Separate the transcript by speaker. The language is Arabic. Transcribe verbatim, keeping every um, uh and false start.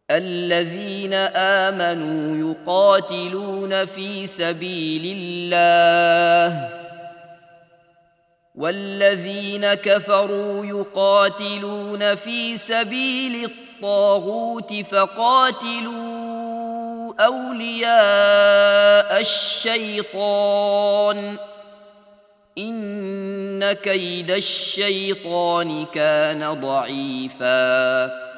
Speaker 1: الذين آمنوا يقاتلون في سبيل الله والذين كفروا يقاتلون في سبيل الطاغوت فقاتلوا أولياء الشيطان إن كيد الشيطان كان ضعيفاً